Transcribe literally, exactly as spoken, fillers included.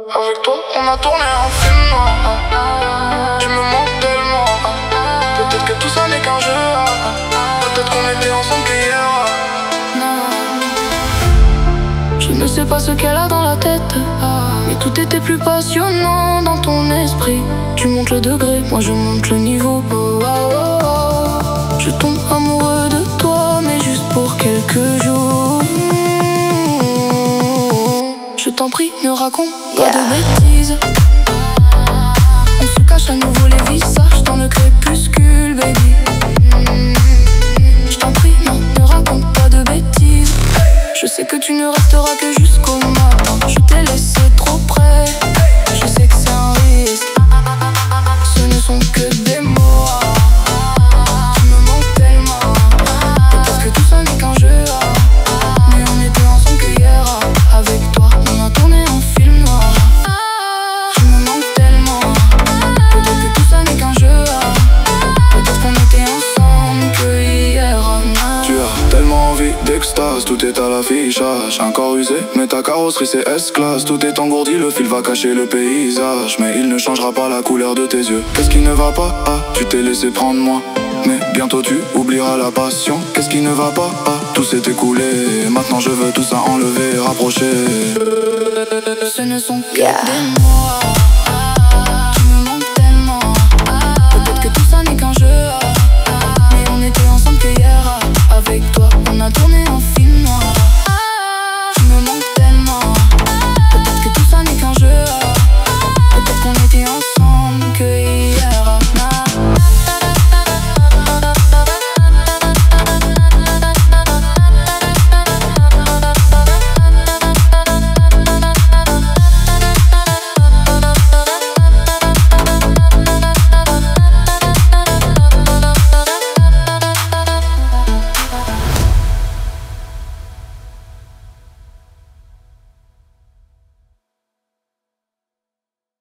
Avec toi, on a tourné un film noir. Tu me manques tellement. Peut-être que tout ça n'est qu'un jeu. Peut-être qu'on était ensemble qu'hier. Je ne sais pas ce qu'elle a dans la tête, mais tout était plus passionnant dans ton esprit. Tu montes le degré, moi je monte le niveau. Oh, oh, oh, oh. Je tombe amoureux de toi, mais juste pour quelques jours. Je t'en prie, ne raconte pas Yeah. de bêtises. On se cache à nouveau les visages dans le crépuscule, baby. Je t'en prie, non, ne raconte pas de bêtises. Je sais que tu ne resteras que jusqu'au matin. Je t'ai laissé trop près. Je sais que c'est un risque. Ce ne sont que des mots. Tu me manques tellement. Peut-être que tout ça n'est qu'un jeu. Mais on était ensemble que hier. Avec toi, on a tourné un film noir. Tu me manques tellement. Peut-être que tout ça n'est qu'un jeu. Peut-être qu'on était ensemble que hier. Tu as tellement envie d'extase, tout est à l'affichage. Un corps usé, mais ta carrosserie c'est S-Class. Tout est engourdi, le fil va cacher le paysage. Mais il ne changera pas la couleur de tes yeux. Qu'est-ce qui ne va pas? Ah, tu t'es laissé prendre moi. Mais bientôt tu oublieras la passion. Qu'est-ce qui ne va pas? Ah, tout s'est écoulé. Maintenant je veux tout ça enlever, rapprocher. Ce ne sont que Yeah. des mots.